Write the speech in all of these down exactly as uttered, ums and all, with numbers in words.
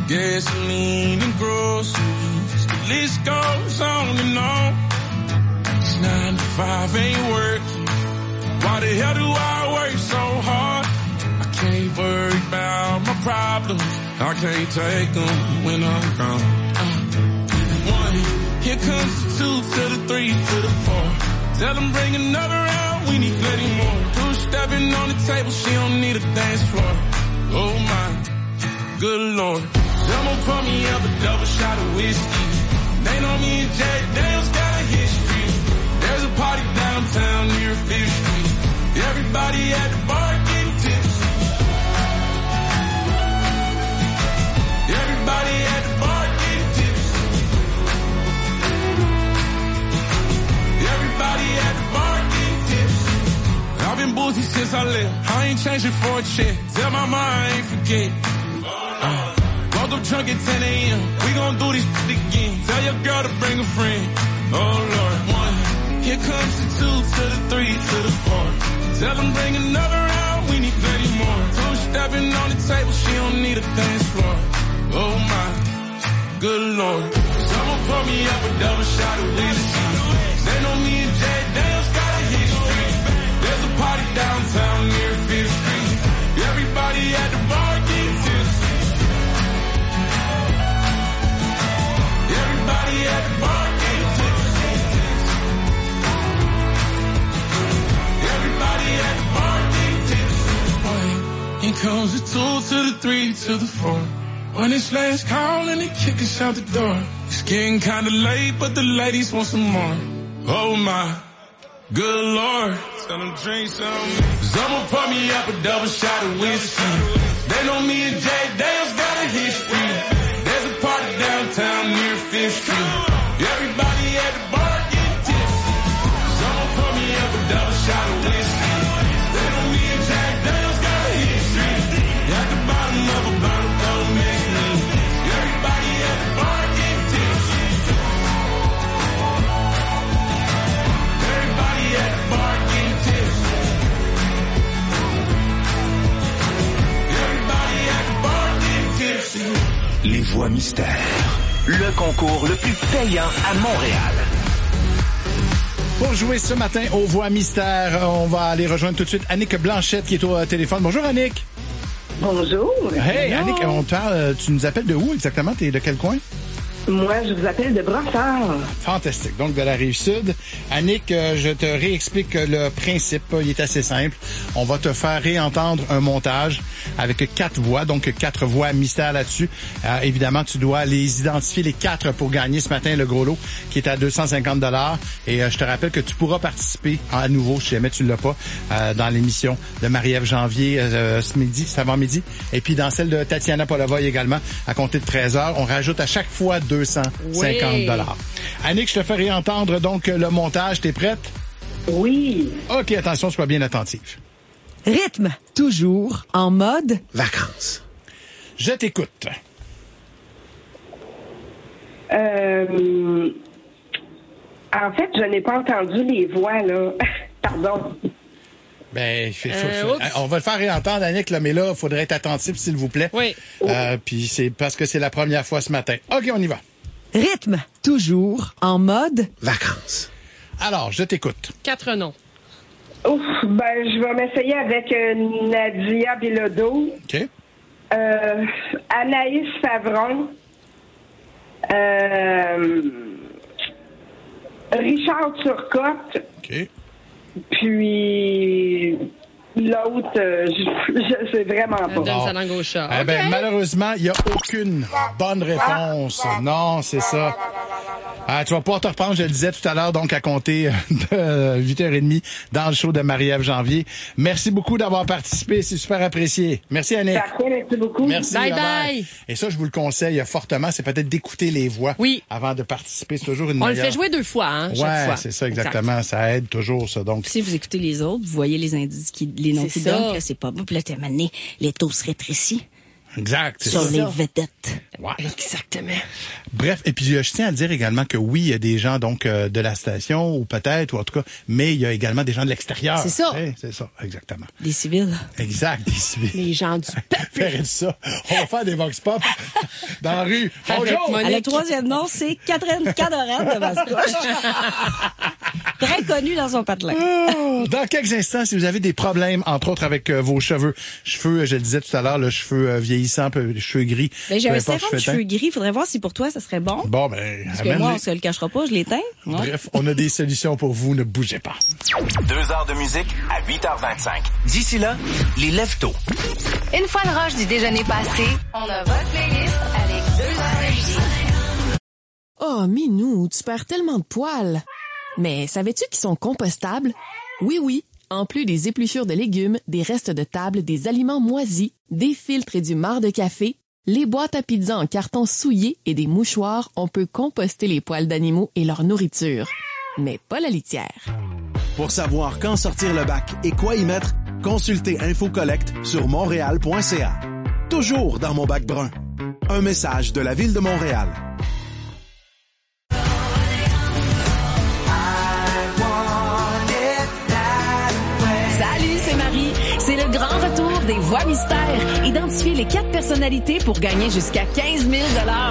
Gasoline and groceries, the list goes on and on. This nine to five ain't working. Why the hell do I work so hard? I can't worry about my problems. I can't take them when I'm gone. Uh, one, here comes the two to the three to the four. Tell them bring another round, we need plenty more. Two stepping on the table, she don't need a dance floor. Oh my, good Lord. Someone pour me up a double shot of whiskey. They know me and Jack Daniels got a history. There's a party downtown near Fifth Street. Everybody at the bar getting tipsy. Everybody at the bar getting tipsy. Everybody at the bar getting tipsy. I've been boozy since I left. I ain't changing for a check. Tell my mom I ain't forget. Uh, woke up drunk at ten a.m. We gon' do this shit again. Tell your girl to bring a friend. Oh Lord, one. Here comes the two to the three to the four. Tell them bring another round, we need plenty more. Two stepping on the table, she don't need a dance floor. Oh my, good Lord. Someone pour me up a double shot of whiskey. They know me and Jack Daniels got a history. There's a party downtown near Fifth Street. Everybody at the bar getting tipsy. Everybody at the bar getting tipsy. Everybody at the bar getting tipsy. Here comes the two to the three to the four. When it's last call and they kick us out the door. It's getting kinda late, but the ladies want some more. Oh my, good Lord. Tell them drink some. Someone pour me up a double shot of whiskey. They know me and Jack Daniels got a history. There's a party downtown near Fifth Street. Everybody at the bar getting tipsy. Someone pour me up a double shot of whiskey. They know me and Jack Daniels got a history. At the bottom of a bottle, don't mix me. Everybody at the bar getting tipsy. Everybody at the bar getting tipsy. Everybody at the bar getting tipsy. Les Voix Mystères, le concours le plus payant à Montréal. Pour jouer ce matin aux Voix Mystères, on va aller rejoindre tout de suite Annick Blanchette qui est au téléphone. Bonjour Annick. Bonjour. Hey Bonjour. Annick, on te parle, tu nous appelles de où exactement? T'es de quel coin? Moi, je vous appelle de Brossard. Fantastique. Donc, de la Rive-Sud. Annick, euh, je te réexplique le principe. Il est assez simple. On va te faire réentendre un montage avec quatre voix, donc quatre voix mystères là-dessus. Euh, évidemment, tu dois les identifier, les quatre, pour gagner ce matin le gros lot qui est à deux cent cinquante dollars. Et euh, je te rappelle que tu pourras participer à nouveau, si jamais tu ne l'as pas, euh, dans l'émission de Marie-Ève Janvier euh, ce midi, cet avant-midi. Et puis dans celle de Tatiana Polavoy également, à compter de treize heures. On rajoute à chaque fois deux cent cinquante dollars. Oui. Annick, je te fais réentendre donc le montage. T'es prête? Oui. OK, attention, sois bien attentive. Rythme, toujours en mode vacances. Je t'écoute. Euh, en fait, je n'ai pas entendu les voix, là. Pardon. Ben, faut, faut, Euh, faut, on va le faire réentendre, Annick, là, mais là, il faudrait être attentif, s'il vous plaît. Oui. Euh, puis c'est parce que c'est la première fois ce matin. OK, on y va. Rythme, toujours en mode vacances. Alors, je t'écoute. Quatre noms. Ouf, ben, je vais m'essayer avec euh, Nadia Bilodeau. OK. Euh, Anaïs Favron. Euh, Richard Turcotte. OK. Puis l'autre, euh, je, je sais vraiment pas. Donne sa langue au chat. Eh ben, OK. malheureusement, il n'y a aucune bonne réponse. Non, c'est ça. Ah, tu vas pouvoir te reprendre, je le disais tout à l'heure, donc à compter de huit heures trente dans le show de Marie-Ève Janvier. Merci beaucoup d'avoir participé, c'est super apprécié. Merci Annick. Parfait, merci beaucoup. Merci. Bye bye bye. Et ça, je vous le conseille fortement, c'est peut-être d'écouter les voix Oui. avant de participer. C'est toujours une On meilleure... le fait jouer deux fois, hein, chaque Ouais, fois. c'est ça, exactement. Exact. Ça aide toujours, ça. Donc, Si vous écoutez les autres, vous voyez les indices, qui, les noms C'est qui ça. donnent, que c'est pas bon. Puis là, t'es mané, les taux se rétrécissent. Exact. C'est Sur ça. les vedettes. Ouais. Exactement. Bref, et puis je tiens à dire également que oui, il y a des gens donc euh, de la station, ou peut-être, ou en tout cas, mais il y a également des gens de l'extérieur. C'est ça. Hey, c'est ça, exactement. Des civils. Exact, des civils. Les gens du peuple. Faire ça. On va faire des vox pop dans la rue. Bonjour! Ah, le troisième nom, c'est Catherine Cadorette de Mascouche. Très connue dans son patelin. Oh, dans quelques instants, si vous avez des problèmes, entre autres avec euh, vos cheveux, cheveux, je le disais tout à l'heure, le cheveux euh, vieillissants, peu- les cheveux gris. Ben, j'ai peu un importe, sérum de cheveux cheveux teints. gris. Faudrait voir si pour toi, ça serait bon. Bon, ben, Parce que amène-les. moi, on se le cachera pas, je l'éteins. Ouais. Bref, on a des solutions pour vous, ne bougez pas. Deux heures de musique à huit heures vingt-cinq. D'ici là, les lève-tôt. Une fois le rush du déjeuner passé, on a votre playlist avec deux heures de musique. Oh, Minou, tu perds tellement de poils. Mais savais-tu qu'ils sont compostables? Oui, oui. En plus des épluchures de légumes, des restes de table, des aliments moisis, des filtres et du marc de café, les boîtes à pizza en carton souillé et des mouchoirs, on peut composter les poils d'animaux et leur nourriture. Mais pas la litière. Pour savoir quand sortir le bac et quoi y mettre, consultez InfoCollect sur montréal point c a. Toujours dans mon bac brun. Un message de la Ville de Montréal. Salut, c'est Marie. C'est le grand retour des Voix mystères. Identifiez les quatre personnalités pour gagner jusqu'à quinze mille dollars.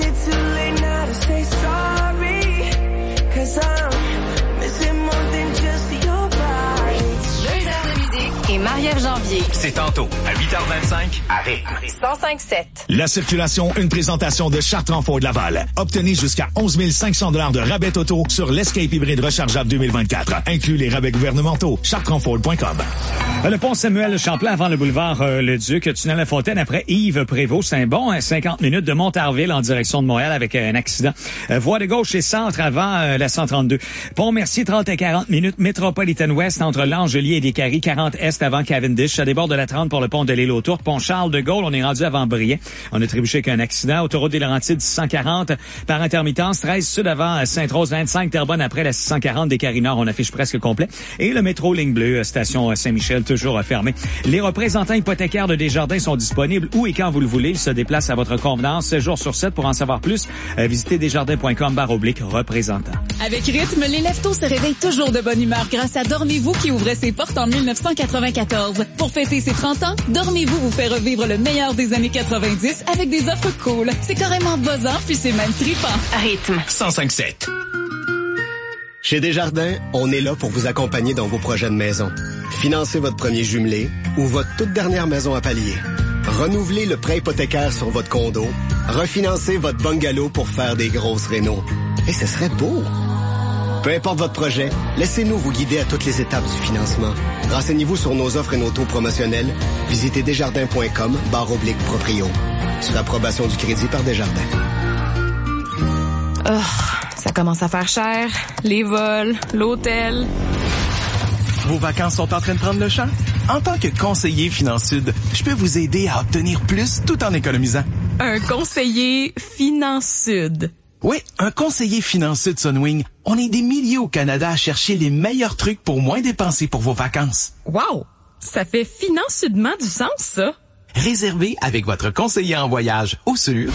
Deux heures de musique et Marie-Ève Janvier. C'est tantôt à huit heures vingt-cinq à Rythme. cent cinq sept. La circulation, une présentation de Chartrand-Ford Laval. Obtenez jusqu'à onze mille cinq cents dollars de rabais auto sur l'Escape hybride rechargeable deux mille vingt-quatre. Inclus les rabais gouvernementaux. chartrand-ford point com. Le pont Samuel Champlain avant le boulevard euh, Le Duc, tunnel La Fontaine après Yves Prévost. C'est un bon hein, cinquante minutes de Montarville en direction de Montréal avec euh, un accident. Euh, voie de gauche et centre avant euh, la cent trente-deux. Pont Mercier, trente à quarante minutes. Métropolitaine Ouest entre l'Angelier et Descaries, quarante Est avant Cavendish. Ça déborde de la trente pour le pont de l'île aux Tours. Pont Charles de Gaulle, on est rendu avant Briey. On a trébuché avec un accident. Autoroute des Laurentides, six cent quarante par intermittence. treize sud avant Sainte-Rose, vingt-cinq Terrebonne après la six cent quarante des Carinards. On affiche presque complet. Et le métro Ligne Bleue, station Saint-Michel, toujours fermé. Les représentants hypothécaires de Desjardins sont disponibles où et quand vous le voulez. Ils se déplacent à votre convenance, sept jours sur sept. Pour en savoir plus, euh, visitez desjardins point com barre oblique représentant. Avec Rythme, les lève-tôt se réveillent toujours de bonne humeur grâce à Dormez-vous qui ouvrait ses portes en dix-neuf cent quatre-vingt-quatorze. Pour fêter ses trente ans, Dormez-vous vous fait revivre le meilleur des années quatre-vingt-dix avec des offres cool. C'est carrément buzzant puis c'est même trippant. Rythme. cent cinq sept. Chez Desjardins, on est là pour vous accompagner dans vos projets de maison. Financez votre premier jumelé ou votre toute dernière maison à palier. Renouvelez le prêt hypothécaire sur votre condo. Refinancez votre bungalow pour faire des grosses rénos. Et ce serait beau! Peu importe votre projet, laissez-nous vous guider à toutes les étapes du financement. Renseignez-vous sur nos offres et nos taux promotionnels. Visitez desjardins point com barre oblique proprio. Sur approbation du crédit par Desjardins. Oh, ça commence à faire cher. Les vols, l'hôtel. Vos vacances sont en train de prendre le champ? En tant que conseiller Finansud, je peux vous aider à obtenir plus tout en économisant. Un conseiller Finansud. Oui, un conseiller Finansud Sunwing. On est des milliers au Canada à chercher les meilleurs trucs pour moins dépenser pour vos vacances. Wow! Ça fait financièrement du sens, ça. Réservez avec votre conseiller en voyage au sur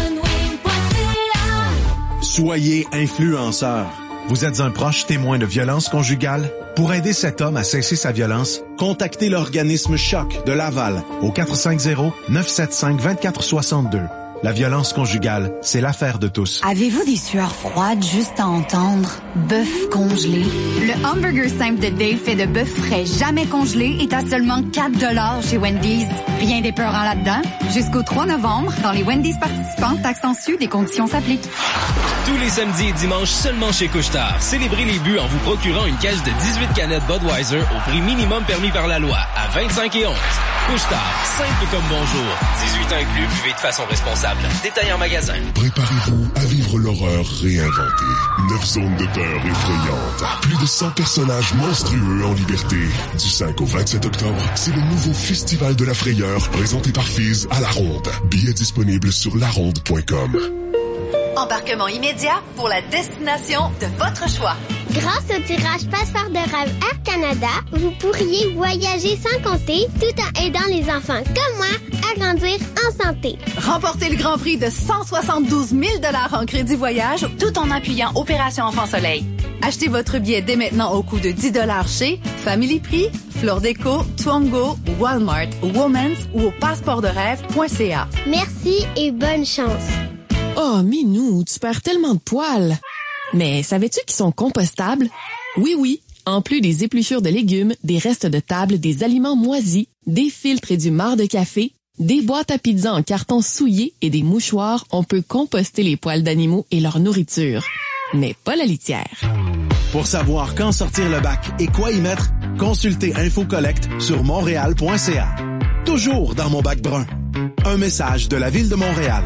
Soyez influenceur. Vous êtes un proche témoin de violence conjugale? Pour aider cet homme à cesser sa violence, contactez l'organisme Choc de Laval au quatre cinq zéro, neuf sept cinq, deux quatre six deux. La violence conjugale, c'est l'affaire de tous. Avez-vous des sueurs froides juste à entendre? Bœuf congelé. Le hamburger simple de Dave fait de bœuf frais jamais congelé est à seulement quatre dollars chez Wendy's. Rien d'épeurant là-dedans. Jusqu'au trois novembre, dans les Wendy's participants, taxes en sus, des conditions s'appliquent. Tous les samedis et dimanches seulement chez Couche-Tard. Célébrez les buts en vous procurant une caisse de dix-huit canettes Budweiser au prix minimum permis par la loi, à vingt-cinq et onze. Couche-Tard, simple comme bonjour. dix-huit ans inclus, buvez de façon responsable. Détail en magasin. Préparez-vous à vivre l'horreur réinventée. Neuf zones de peur effrayantes. Plus de cent personnages monstrueux en liberté. Du cinq au vingt-sept octobre, c'est le nouveau Festival de la Frayeur présenté par Fizz à La Ronde. Billets disponibles sur la ronde point com. Embarquement immédiat pour la destination de votre choix. Grâce au tirage Passeport de rêve Air Canada, vous pourriez voyager sans compter tout en aidant les enfants comme moi à grandir en santé. Remportez le grand prix de cent soixante-douze mille dollars en crédit voyage tout en appuyant Opération Enfant Soleil. Achetez votre billet dès maintenant au coût de dix dollars chez Family Prix, Flore Déco, Twango, Walmart, Women's ou au passeport de rêve point c a. Merci et bonne chance. Oh, Minou, tu perds tellement de poils. Mais savais-tu qu'ils sont compostables? Oui, oui. En plus des épluchures de légumes, des restes de table, des aliments moisis, des filtres et du marc de café, des boîtes à pizza en carton souillé et des mouchoirs, on peut composter les poils d'animaux et leur nourriture. Mais pas la litière. Pour savoir quand sortir le bac et quoi y mettre, consultez InfoCollect sur montréal point c a. Toujours dans mon bac brun. Un message de la Ville de Montréal.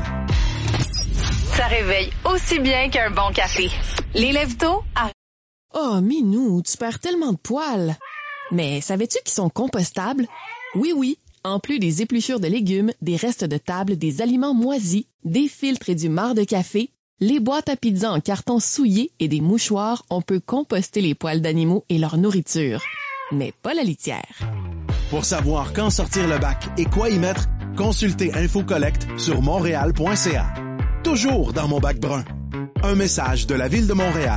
Ça réveille aussi bien qu'un bon café. Les lève-tôt à... Oh, Minou, tu perds tellement de poils. Mais savais-tu qu'ils sont compostables? Oui, oui. En plus des épluchures de légumes, des restes de table, des aliments moisis, des filtres et du marc de café, les boîtes à pizza en carton souillé et des mouchoirs, on peut composter les poils d'animaux et leur nourriture. Mais pas la litière. Pour savoir quand sortir le bac et quoi y mettre, consultez InfoCollect sur montréal point c a. Toujours dans mon bac brun. Un message de la Ville de Montréal.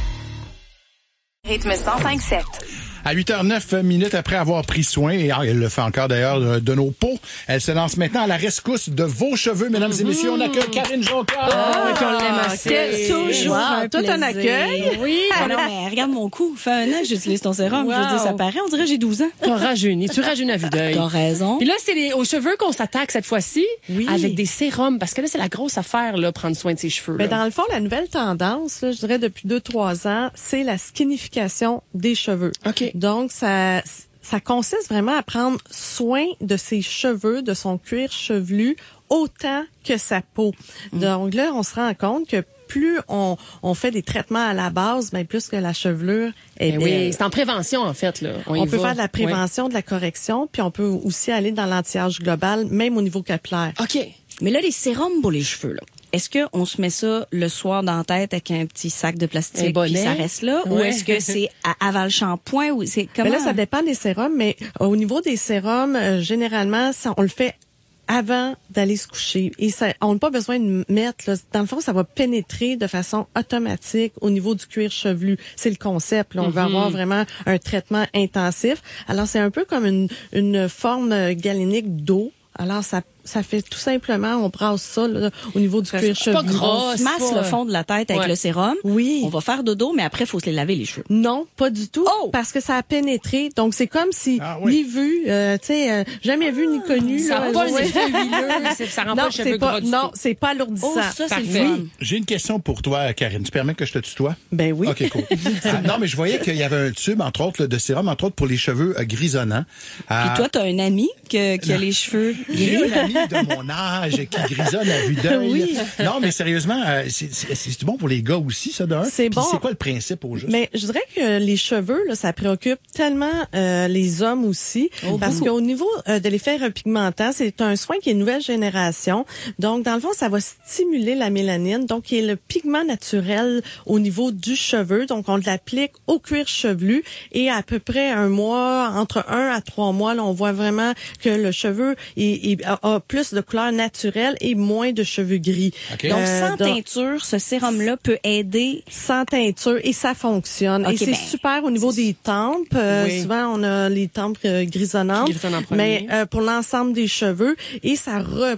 Rythme cent cinq sept. À huit heures neuf minutes après avoir pris soin, et elle le fait encore d'ailleurs, de, de nos peaux, elle se lance maintenant à la rescousse de vos cheveux, mesdames mm-hmm. et messieurs. On accueille Karine Jonca. Ah, oh, qu'on l'aime assez. Toujours wow, un tout un accueil. Oui. Ah non, mais regarde mon cou. Fait un an que j'utilise ton sérum. Wow. Je veux dire, ça paraît, on dirait que j'ai douze ans. T'as rajeuni. Tu rajeunis à vue d'œil. T'as raison. Puis là, c'est les, aux cheveux qu'on s'attaque cette fois-ci. Oui. Avec des sérums. Parce que là, c'est la grosse affaire, là, prendre soin de ses cheveux. Mais dans le fond, la nouvelle tendance, là, je dirais depuis deux, trois ans, c'est la skinification des cheveux. OK. Donc, ça, ça consiste vraiment à prendre soin de ses cheveux, de son cuir chevelu, autant que sa peau. Mmh. Donc là, on se rend compte que plus on, on fait des traitements à la base, bien plus que la chevelure est belle. Oui, c'est en prévention, en fait, là. On, on peut va. faire de la prévention, ouais. de la correction, puis on peut aussi aller dans l'anti-âge global, même au niveau capillaire. OK. Mais là, les sérums pour les cheveux, là. Est-ce que on se met ça le soir dans la tête avec un petit sac de plastique puis ça reste là, ouais. ou est-ce que c'est à aval shampoing ou c'est comment? Mais là, ça dépend des sérums, mais au niveau des sérums, euh, généralement, ça, on le fait avant d'aller se coucher. Et ça, on n'a pas besoin de mettre, là, dans le fond, ça va pénétrer de façon automatique au niveau du cuir chevelu. C'est le concept. Là. On mm-hmm. veut avoir vraiment un traitement intensif. Alors, c'est un peu comme une, une forme galénique d'eau. Alors, ça ça fait tout simplement, on brasse ça là, au niveau du cuir chevelu. Pas gras, on se masse pas... le fond de la tête avec ouais. le sérum. Oui. On va faire dodo, mais après, il faut se les laver les cheveux. Non, pas du tout, oh! Parce que ça a pénétré. Donc, c'est comme si, ah, oui. ni vu, euh, tu sais, euh, jamais vu ni connu. Ça n'a pas un effet huileux, ça rend non, pas le cheveu gras du Non, tout. c'est pas alourdissant. Oh, ça, c'est le fun. J'ai une question pour toi, Karine. Tu permets que je te tutoie? Ben oui. OK, cool. ah, non, mais je voyais qu'il y avait un tube, entre autres, là, de sérum, entre autres, pour les cheveux euh, grisonnants. Puis euh... toi, t'as un ami que, qui a les cheveux gris. J'ai un ami de mon âge qui grisonne à vue d'œil. Oui. Non, mais sérieusement, euh, c'est, c'est, c'est bon pour les gars aussi, ça, d'un? C'est bon. C'est quoi le principe au juste? Mais je dirais que les cheveux, là, ça préoccupe tellement euh, les hommes aussi, oh, parce beaucoup. Qu'au niveau euh, de l'effet repigmentant, c'est un soin qui est nouvelle génération. Donc, dans le fond, ça va stimuler la mélanine, donc qui est le pigment naturel au niveau du cheveu. Donc, on l'applique au cuir chevelu et à peu près un mois, entre un à trois mois, là, on voit vraiment que le cheveu il, il a, a plus de couleur naturelle et moins de cheveux gris. Okay. Donc, euh, sans donc, teinture, ce sérum-là peut aider. Sans teinture, et ça fonctionne. Okay, et c'est ben, super au niveau des tempes. Euh, oui. Souvent, on a les tempes euh, grisonnantes. Grisonnant mais euh, pour l'ensemble des cheveux, et ça repousse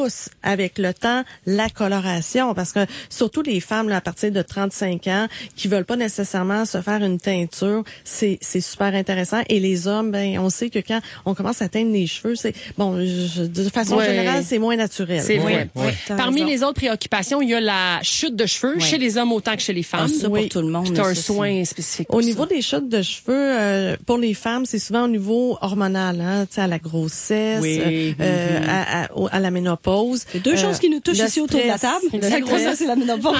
avec le temps la coloration, parce que surtout les femmes là, à partir de trente-cinq ans qui veulent pas nécessairement se faire une teinture, c'est c'est super intéressant. Et les hommes, ben on sait que quand on commence à teindre les cheveux, c'est bon je, de façon ouais. générale c'est moins naturel. C'est vrai. Ouais. Ouais. Parmi raison. les autres préoccupations, il y a la chute de cheveux ouais. chez les hommes autant que chez les femmes. Ah, ça oui. pour tout le monde. C'est un soin c'est... spécifique. Au niveau ça. des chutes de cheveux, euh, pour les femmes, c'est souvent au niveau hormonal, hein, tu sais à la grossesse, oui. euh, mm-hmm. à, à, à la ménopause. ménopause. C'est deux euh, choses qui nous touchent ici autour de la table. La grossesse et la ménopause.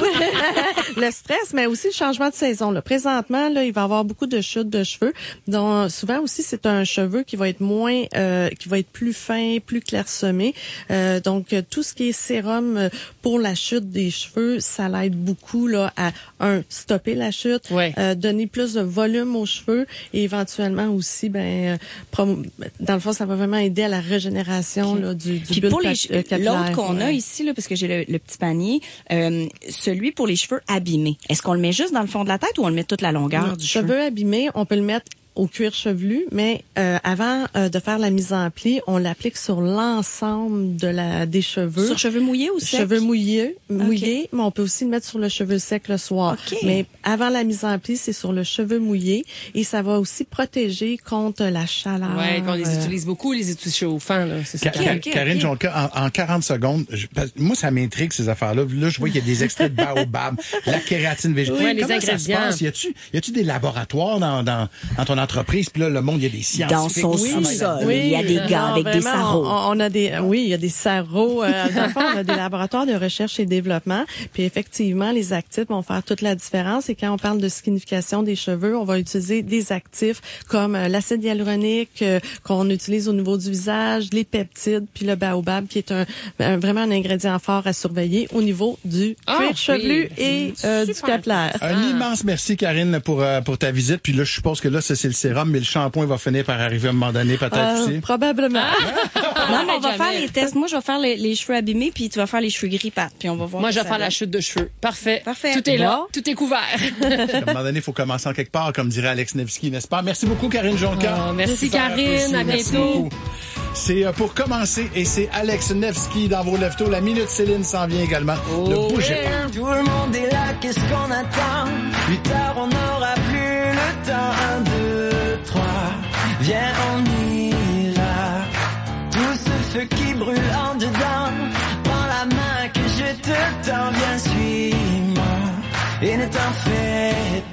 Le stress, mais aussi le changement de saison. Là. Présentement, là, il va y avoir beaucoup de chutes de cheveux. Donc, souvent aussi, c'est un cheveu qui va être moins, euh, qui va être plus fin, plus clairsemé. Euh, donc, tout ce qui est sérum pour la chute des cheveux, ça l'aide beaucoup là à un stopper la chute, ouais. euh, donner plus de volume aux cheveux et éventuellement aussi, ben, prom- dans le fond, ça va vraiment aider à la régénération okay. là, du, du bulbe capillaire. L'autre qu'on ouais. a ici, là, parce que j'ai le, le petit panier, euh, celui pour les cheveux abîmés. Est-ce qu'on le met juste dans le fond de la tête ou on le met toute la longueur non, du cheveu? Cheveux abîmés, on peut le mettre au cuir chevelu, mais euh, avant euh, de faire la mise en pli, on l'applique sur l'ensemble de la des cheveux. Sur cheveux mouillés ou secs? Cheveux mouillés, mouillés, okay. mais on peut aussi le mettre sur le cheveu sec le soir. Okay. Mais avant la mise en pli, c'est sur le cheveu mouillé et ça va aussi protéger contre la chaleur. Ouais, qu'on les euh... utilise beaucoup, les outils chauffants là. C'est ça. Okay, okay, Karine okay. Jonca, en, en quarante secondes, je, moi ça m'intrigue ces affaires-là. Là, je vois qu'il y a des extraits de baobab, la kératine végétale. Ouais, les ingrédients. Y a-tu, y a-tu des laboratoires dans dans, dans ton entreprise? Puis là, le monde, il y a des scientifiques. Dans son sous-sol, oui, il y a des gars non, avec des sarraux. On, on a des, oui, il y a des sarraux. Euh, dans le fond, on a des laboratoires de recherche et développement. Puis effectivement, les actifs vont faire toute la différence. Et quand on parle de skinification des cheveux, on va utiliser des actifs comme euh, l'acide hyaluronique euh, qu'on utilise au niveau du visage, les peptides, puis le baobab qui est un, un vraiment un ingrédient fort à surveiller au niveau du cuir oh, chevelu oui. et euh, du capillaire. Un ah. immense merci, Karine, pour euh, pour ta visite. Puis là, je suppose que là, ça, c'est le sérum, mais le shampoing va finir par arriver à un moment donné, peut-être euh, aussi. Probablement. Non, mais on va faire les tests. Moi, je vais faire les, les cheveux abîmés, puis tu vas faire les cheveux gris pattes, puis on va voir. Moi, je vais faire la chute de cheveux. Parfait. Parfait. Tout est là. Tout est couvert. À un moment donné, il faut commencer en quelque part, comme dirait Alex Nevsky, n'est-ce pas? Merci beaucoup, Karine Jonca. Oh, merci, Karine. À bientôt. C'est pour commencer et c'est Alex Nevsky dans vos lève-tôt. La Minute Céline s'en vient également. Oh, ne bougez yeah. pas. Tout le monde est là, qu'est-ce qu'on attend? Plus tard, on n'aura plus le temps. Un, deux, trois, viens, on y va. Tout ce feu qui brûle en dedans. Prends la main que je te tends, viens, suis-moi. Et ne t'en fais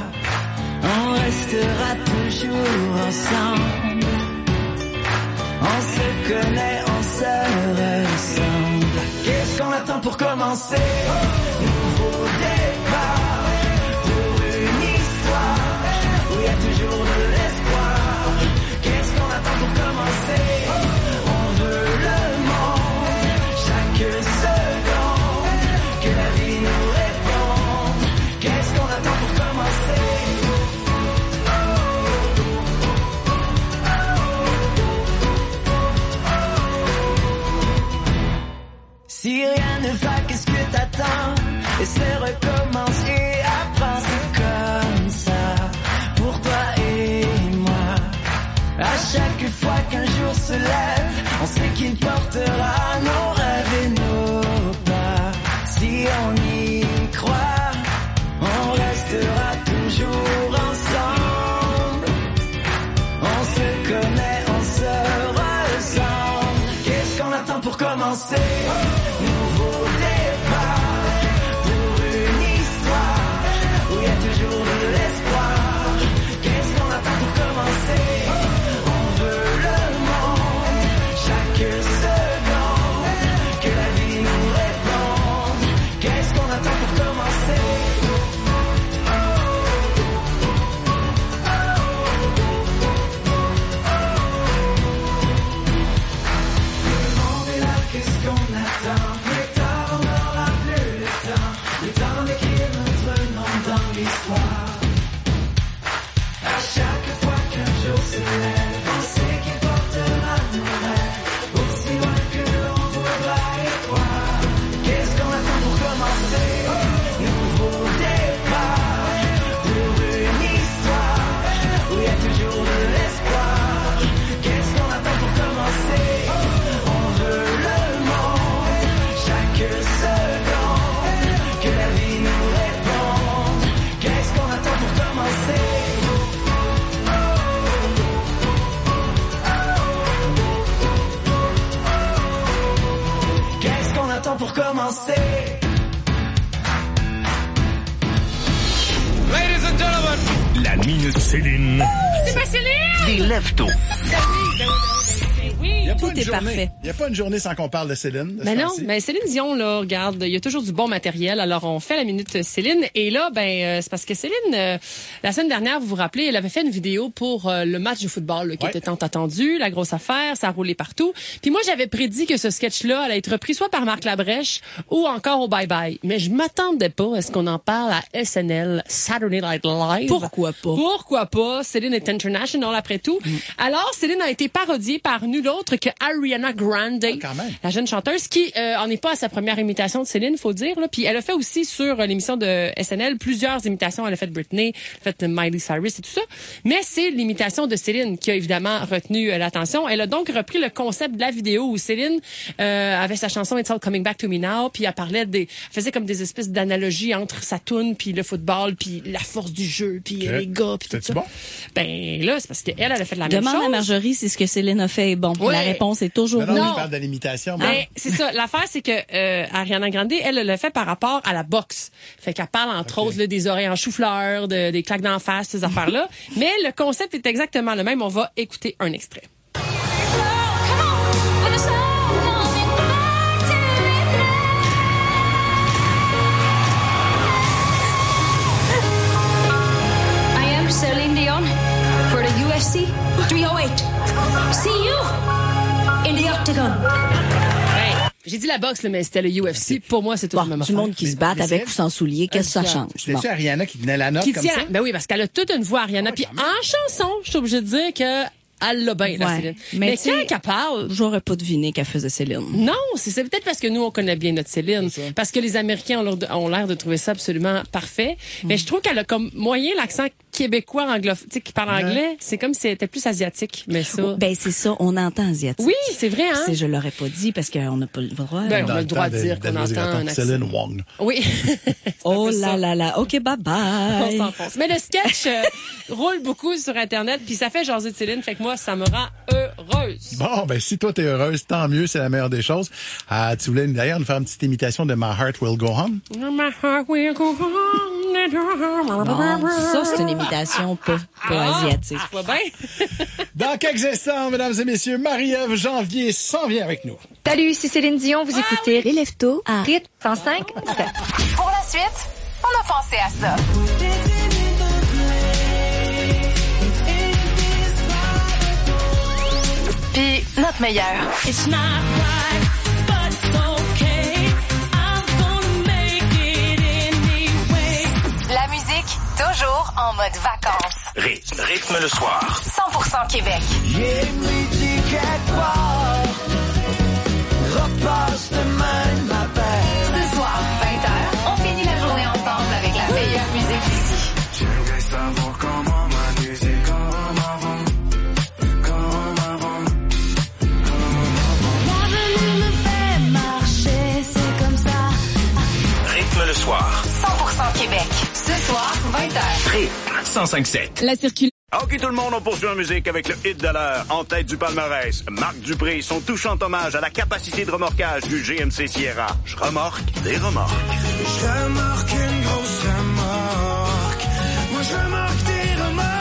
pas, on restera toujours ensemble. On se connaît, on se ressemble. Qu'est-ce qu'on attend pour commencer? Nouveau départ pour une histoire où il y a toujours de l'espoir. Qu'est-ce qu'on attend pour commencer? On veut le monde, chaque seconde, que la vie nous réponde. Qu'est-ce qu'on attend pour commencer? Si rien ne va, qu'est-ce que t'attends? Essaie, recommence et apprends, c'est comme ça, pour toi et moi. À chaque fois qu'un jour se lève, on sait qu'il portera nos rêves et nos pas. Si on y croit, on restera toujours ensemble. On se connaît, on se ressemble. Qu'est-ce qu'on attend pour commencer? Nouveau départ pour une histoire où il y a toujours de l'espoir. Qu'est-ce qu'on attend pour commencer? On veut le monde, chaque seconde, que la vie nous réponde. Qu'est-ce qu'on attend pour commencer? Le monde est là, qu'est-ce qu'on attend? À chaque fois qu'un jour se lève, on sait qu'il portera nos rêves aussi loin que l'on voudra y croire. Qu'est-ce qu'on attend pour commencer? Nouveau départ pour une histoire où il y a toujours de l'espoir. Qu'est-ce qu'on attend pour commencer? On veut le monde, chaque seconde, que la vie nous réponde. Qu'est-ce qu'on attend pour commencer? Qu'est-ce qu'on attend pour commencer? Ladies and gentlemen, la Minute Céline. C'est pas Céline! Les lève-tôt. Oui, tout est journée, parfait. Il n'y a pas une journée sans qu'on parle de Céline. Mais non, mais Céline Dion, là, regarde, il y a toujours du bon matériel. Alors, on fait la minute Céline. Et là, ben, euh, c'est parce que Céline, euh, la semaine dernière, vous vous rappelez, elle avait fait une vidéo pour euh, le match de football là, qui ouais. était tant attendu, la grosse affaire, ça a roulé partout. Puis moi, j'avais prédit que ce sketch-là allait être repris soit par Marc Labrèche ou encore au Bye Bye. Mais je m'attendais pas à ce qu'on en parle à S N L, Saturday Night Live. Pourquoi pas? Pourquoi pas? Céline est international après tout. Mm. Alors, Céline a été parodiée par nul autre que Ariana Grande, oh, quand même. la jeune chanteuse qui euh, en est pas à sa première imitation de Céline, faut dire. Là. Puis elle a fait aussi sur euh, l'émission de S N L plusieurs imitations. Elle a fait Britney, elle a fait Miley Cyrus et tout ça. Mais c'est l'imitation de Céline qui a évidemment retenu euh, l'attention. Elle a donc repris le concept de la vidéo où Céline euh, avait sa chanson It's All Coming Back to Me Now, puis elle parlait des, elle faisait comme des espèces d'analogies entre sa toune puis le football puis la force du jeu puis okay. les gars puis tout ça. Bon? Ben là, c'est parce qu'elle elle a fait la Demande même chose. Demande à Marjorie si ce que Céline a fait est bon. Ouais. La réponse est toujours non. non. Je parle de l'imitation. Ben, c'est ça. L'affaire, c'est que euh, Ariana Grande, elle, elle l'a fait par rapport à la boxe. Fait qu'elle parle entre okay. autres là, des oreilles en chou-fleur, de, des claques d'en face, ces affaires-là. Mais le concept est exactement le même. On va écouter un extrait. I am Celine Dion for the U F C three oh eight. See you in the octagon. J'ai dit la boxe, là, mais c'était le U F C. Pour moi, c'est tout bon, le même du monde qui mais, se bat avec ou sans souliers, qu'est-ce que ça change? C'était-tu bon. Ariana qui tenait la note qui comme tient, ça? Ben oui, parce qu'elle a toute une voix, Ariana. Oh, puis en chanson, je suis obligée de dire que elle l'a bien, ouais. la Céline. Mais, mais quand qu'elle parle... J'aurais pas deviné qu'elle faisait Céline. Non, c'est, c'est peut-être parce que nous, on connaît bien notre Céline. Parce que les Américains ont, ont l'air de trouver ça absolument parfait. Mm. Mais je trouve qu'elle a comme moyen l'accent québécois anglophone, tu sais, qui parle ouais. anglais. C'est comme si elle était plus asiatique, mais ça... Oh, ben, c'est ça, on entend asiatique. Oui, c'est vrai, hein? C'est, je l'aurais pas dit parce qu'on n'a pas le droit. Ben, on a le droit de dire qu'on entend un accent. Céline Wong. Oui. Oh là là là, OK, bye bye. On s'enfonce. Mais le sketch euh, roule beaucoup sur Internet, puis ça fait jaser de Céline, fait que moi, ça me rend heureuse. Bon, ben si toi t'es heureuse, tant mieux, c'est la meilleure des choses. Euh, tu voulais d'ailleurs nous faire une petite imitation de My Heart Will Go On? My Heart Will Go On. Non, ça c'est une imitation pas, pas ah, asiatique. Tu vois bien? Dans quelques instants, mesdames et messieurs, Marie-Ève Janvier s'en vient avec nous. Salut, c'est Céline Dion, vous ah, écoutez Les Lève-Tôt à Rythme cent cinq sept. Pour la suite, on a pensé à ça. Puis notre meilleur. It's not right, but it's okay. I'm gonna make it anyway. La musique, toujours en mode vacances. Rythme, rythme le soir. cent pour cent Québec. J'ai pris ticket part. Repasse demain ma paire. Ce soir, vingt heures, on finit la journée ensemble avec la meilleure musique d'ici. J'aimerais savoir comment ma musique comme avant. Comme avant. Mon venue me fait marcher, c'est comme ça. Rythme le soir. cent pour cent Québec. Ce soir, vingt heures. Rythme cent cinq sept. La circule. OK, tout le monde, on poursuit en musique avec le hit de l'heure. En tête du palmarès, Marc Dupré, son touchant hommage à la capacité de remorquage du G M C Sierra. Je remorque des remorques. Je remorque une grosse remorque. Moi, je remorque des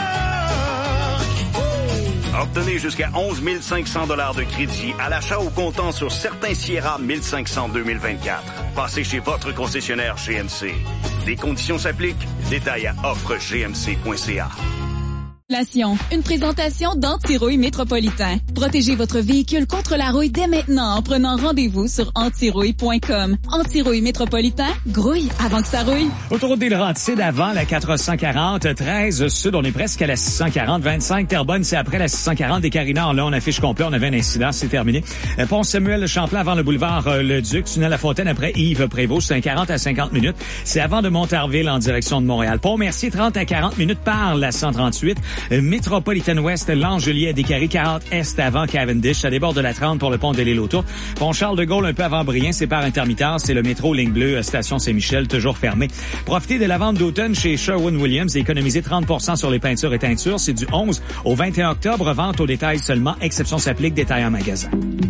remorques. Obtenez jusqu'à onze mille cinq cents dollars de crédit à l'achat au comptant sur certains Sierra mille cinq cents deux mille vingt-quatre. Passez chez votre concessionnaire G M C. Des conditions s'appliquent. Détails à offre g m c point c a. Une présentation d'Antirouille Métropolitain. Protégez votre véhicule contre la rouille dès maintenant en prenant rendez-vous sur antirouille point com. Antirouille Métropolitain, grouille avant que ça rouille. Autoroute des Laurentides avant la quatre cent quarante, treize sud, on est presque à la six cent quarante, vingt-cinq Terrebonne, c'est après la six cent quarante des Carina. Là, on affiche complet, on avait un incident, c'est terminé. Pont Samuel Champlain avant le boulevard euh, Le Duc, tunnel La Fontaine après Yves Prévost, c'est un quarante à cinquante minutes. C'est avant de Montarville en direction de Montréal. Pont Mercier, trente à quarante minutes par la cent trente-huit. Métropolitaine Ouest, L'Angelier à Descaries, quarante Est avant Cavendish. Ça déborde de la trente pour le pont de l'île autour. Pont Charles de Gaulle un peu avant Brien, c'est par intermittence. C'est le métro Ligne Bleue, station Saint-Michel, toujours fermé. Profitez de la vente d'automne chez Sherwin-Williams et économisez trente pour cent sur les peintures et teintures. C'est du onze au vingt et un octobre. Vente au détail seulement. Exception s'applique. Détail en magasin.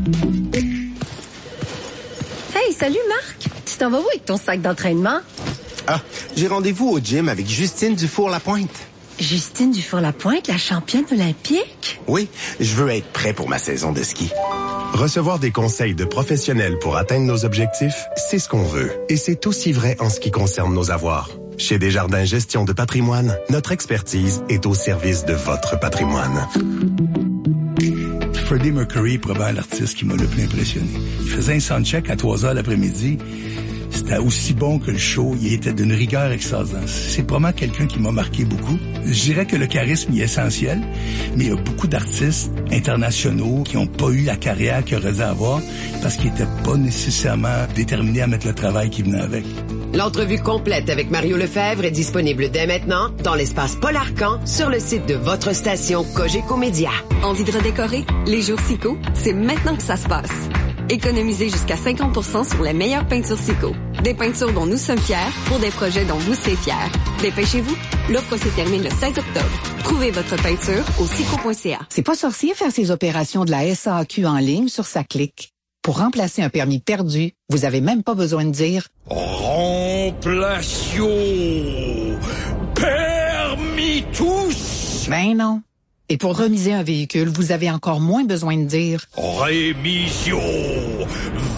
Hey, salut Marc! Tu t'en vas où avec ton sac d'entraînement? Ah, j'ai rendez-vous au gym avec Justine Dufour-Lapointe. Justine Dufour-Lapointe, la championne olympique? Oui, je veux être prêt pour ma saison de ski. Recevoir des conseils de professionnels pour atteindre nos objectifs, c'est ce qu'on veut. Et c'est aussi vrai en ce qui concerne nos avoirs. Chez Desjardins Gestion de patrimoine, notre expertise est au service de votre patrimoine. Freddie Mercury est probablement l'artiste qui m'a le plus impressionné. Il faisait un soundcheck à trois heures l'après-midi. C'était aussi bon que le show. Il était d'une rigueur extraordinaire. C'est probablement quelqu'un qui m'a marqué beaucoup. Je dirais que le charisme est essentiel, mais il y a beaucoup d'artistes internationaux qui n'ont pas eu la carrière qu'ils auraient dû avoir parce qu'ils n'étaient pas nécessairement déterminés à mettre le travail qui venait avec. L'entrevue complète avec Mario Lefebvre est disponible dès maintenant dans l'espace Paul Arcan sur le site de votre station Cogeco Média. Envie de redécorer? Les jours Sico, c'est maintenant que ça se passe. Économisez jusqu'à cinquante pour cent sur les meilleures peintures Sico. Des peintures dont nous sommes fiers pour des projets dont vous serez fiers. Dépêchez-vous, l'offre se termine le seize octobre. Trouvez votre peinture au sico point c a. C'est pas sorcier faire ses opérations de la S A Q en ligne sur sa clique. Pour remplacer un permis perdu, vous avez même pas besoin de dire « Remplation permis tous ». Ben non. Et pour remiser un véhicule, vous avez encore moins besoin de dire « Rémission véhiculo ».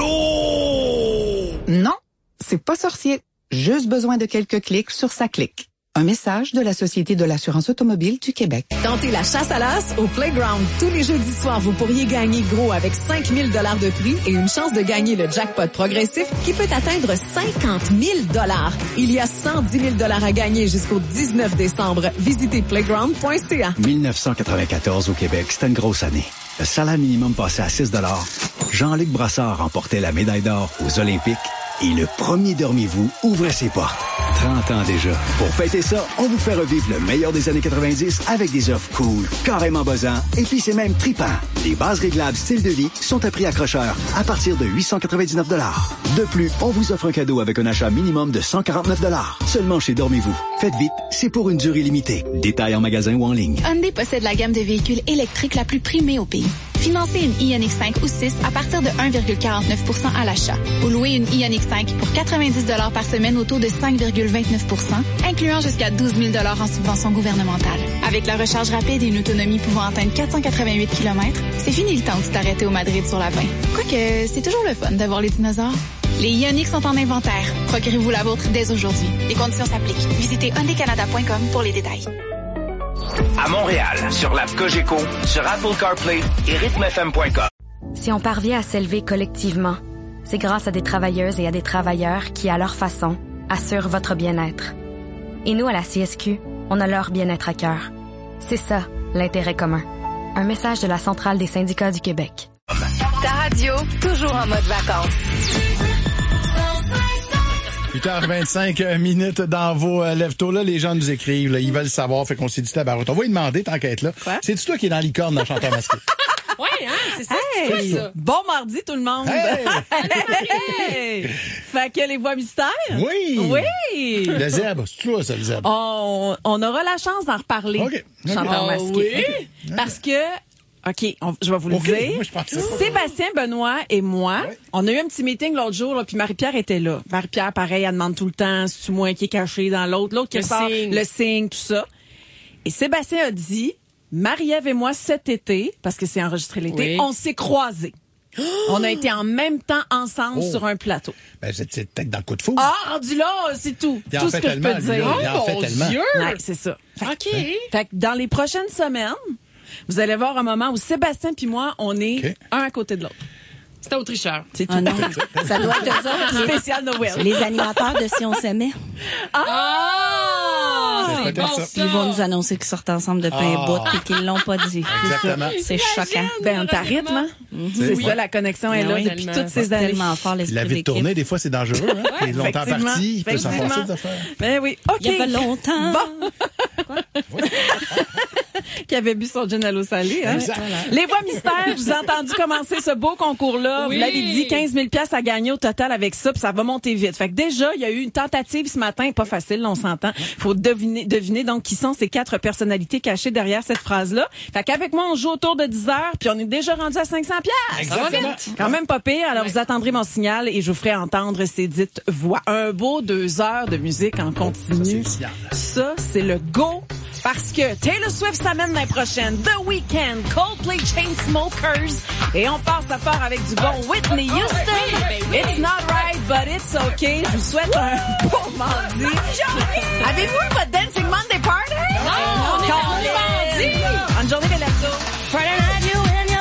Non, c'est pas sorcier. Juste besoin de quelques clics sur sa clique. Un message de la Société de l'assurance automobile du Québec. Tentez la chasse à l'as au Playground. Tous les jeudis soirs, vous pourriez gagner gros avec cinq mille dollars de prix et une chance de gagner le jackpot progressif qui peut atteindre cinquante mille dollars. Il y a cent dix mille dollars à gagner jusqu'au dix-neuf décembre. Visitez playground point c a. dix-neuf cent quatre-vingt-quatorze au Québec, c'était une grosse année. Le salaire minimum passait à six dollars. Jean-Luc Brassard remportait la médaille d'or aux Olympiques. Et le premier Dormez-vous ouvrait ses portes. trente ans déjà. Pour fêter ça, on vous fait revivre le meilleur des années quatre-vingt-dix avec des offres cool, carrément buzzants, et puis c'est même trippant. Les bases réglables style de vie sont à prix accrocheur à partir de huit cent quatre-vingt-dix-neuf dollars. De plus, on vous offre un cadeau avec un achat minimum de cent quarante-neuf dollars. Seulement chez Dormez-vous. Faites vite, c'est pour une durée limitée. Détails en magasin ou en ligne. Hyundai possède la gamme de véhicules électriques la plus primée au pays. Financez une Ioniq cinq ou six à partir de un virgule quarante-neuf pour cent à l'achat. Ou louez une Ioniq cinq pour quatre-vingt-dix dollars par semaine au taux de cinq virgule vingt-neuf pour cent, incluant jusqu'à douze mille dollars en subvention gouvernementale. Avec la recharge rapide et une autonomie pouvant atteindre quatre cent quatre-vingt-huit kilomètres, c'est fini le temps de t'arrêter au Madrid sur la vingt. Quoique, c'est toujours le fun d'avoir les dinosaures. Les Ioniq sont en inventaire. Procurez-vous la vôtre dès aujourd'hui. Les conditions s'appliquent. Visitez hyundai canada point com pour les détails. À Montréal, sur l'app Cogeco, sur Apple CarPlay et rythme f m point com. Si on parvient à s'élever collectivement, c'est grâce à des travailleuses et à des travailleurs qui, à leur façon, assurent votre bien-être. Et nous, à la C S Q, on a leur bien-être à cœur. C'est ça, l'intérêt commun. Un message de la Centrale des syndicats du Québec. Ta radio, toujours en mode vacances. huit heures vingt-cinq minutes dans vos euh, lève-tôt. Là, les gens nous écrivent, là, ils veulent savoir, fait qu'on s'est dit tabaroute. On va lui demander, tant qu'être là. Quoi? C'est-tu toi qui es dans licorne dans Chanteur masqué? Ouais, hein, c'est ça. Hey, c'est ça. bon mardi tout le monde. Hey! Hey! Fait que les voix mystères. Oui. Oui. Le zèbre, c'est toi ça, le zèbre. On, on aura la chance d'en reparler. OK. okay. Chanteur masqué. oui? Okay. Parce que OK, on, je vais vous le okay. dire. Moi, je pensais pas. Sébastien Benoît et moi, ouais. on a eu un petit meeting l'autre jour, là, puis Marie-Pierre était là. Marie-Pierre, pareil, elle demande tout le temps, si tu moi qui est caché dans l'autre, l'autre qui le ressort signe. le signe, tout ça. Et Sébastien a dit, Marie-Ève et moi, cet été, parce que c'est enregistré l'été, oui. on s'est croisés. Oh! On a été en même temps ensemble oh. sur un plateau. Ben, c'est, c'est peut-être dans le coup de fou. Ah, rendu là, c'est tout. Il en tout fait ce que tellement, je peux te lui, dire. là. Il en Oh, fait mon tellement. Dieu! Ouais, c'est ça. Fait, OK. Fait que dans les prochaines semaines, vous allez voir un moment où Sébastien puis moi, on est okay. un à côté de l'autre. C'était au tricheur. C'est tout. Ah non. Ça doit être eux autres. Spécial Noël. Les animateurs de Si on s'aimait. Ah! C'est, c'est bon ça. ça. Ils vont nous annoncer qu'ils sortent ensemble depuis un Ah. bout et qu'ils l'ont pas dit. Exactement. C'est choquant. Ben, on rythme, hein? Mm-hmm. C'est oui. ça, la connexion est Ben là oui, depuis tellement. toutes ces C'est années. tellement fort Puis l'esprit la vie de d'équipe. tournée, des fois, c'est dangereux. Hein? Ouais, Il est longtemps effectivement. parti, il peut s'en Effectivement. passer des affaires. Ben oui, OK. Il y a pas longtemps. Bon. qui avait bu son gin à l'eau salée. Hein? Les voix mystères, je vous ai entendu commencer ce beau concours-là. Oui. Vous l'avez dit, quinze mille piastres à gagner au total avec ça, puis ça va monter vite. Fait que déjà, il y a eu une tentative ce matin, pas facile, là, on s'entend. Faut deviner, deviner donc qui sont ces quatre personnalités cachées derrière cette phrase-là. Fait qu'avec moi, on joue autour de dix heures, puis on est déjà rendu à cinq cents piastres. Ça va vite. Quand même pas pire. Alors, vous attendrez mon signal et je vous ferai entendre ces dites voix. Un beau deux heures de musique en continu. Ça, c'est, Ça, c'est le go. Parce que Taylor Swift s'amène l'année prochaine, The Weeknd, Coldplay, Chainsmokers, et on passe à fort avec du bon Whitney Houston. It's not right, but it's okay. Je vous souhaite un bon mardi. Avez-vous eu votre Dancing Monday Party? Non, on est mardi. Bonne journée, les lapsos.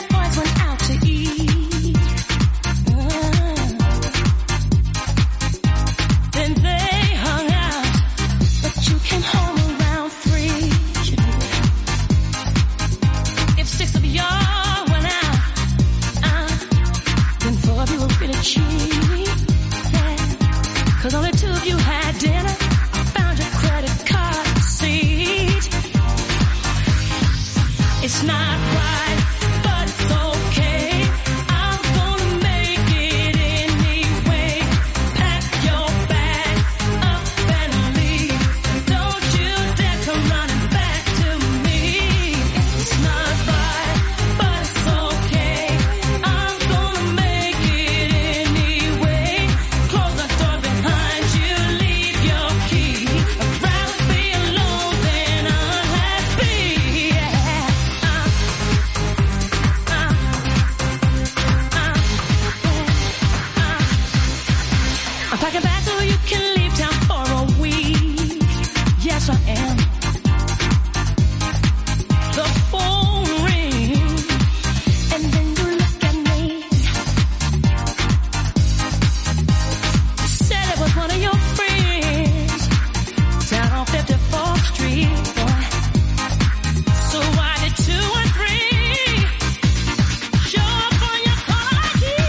Cause only two of you had dinner. I found your credit card receipt. It's not right, but it's okay. I'm gonna make it anyway. Pack your bag up and leave. Don't you dare come running back to me. It's not right, but it's okay. I'm gonna make it anyway. Close the door behind you, leave your key. I'd rather be alone than unhappy. Yeah. I'm packing back so you can leave town for a week. Yes, I am. The phone rings, and then you look at me. You said it was one of your friends down on fifty-fourth Street, boy. So why did two and three show up on your caller I D?